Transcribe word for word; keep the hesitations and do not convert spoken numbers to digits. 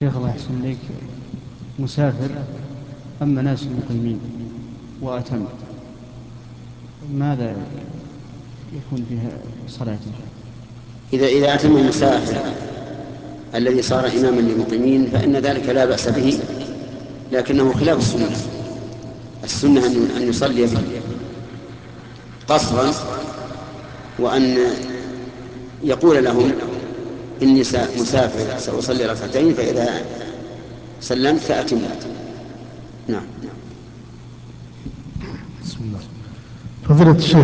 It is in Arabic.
شيخ الله يحسن إليك، مسافر أما ناس مقيمين وأتم، ماذا يكون فيها صلاته؟ إذا إذا أتم المسافر الذي صار إماما للمقيمين فإن ذلك لا بأس به، لكنه خلاف السنة. السنة أن يصلي قصرا، وأن يقول لهم إني مسافر سأصلي ركعتين فإذا سلمت فأتم. نعم. بسم الله. فضيلة الشيخ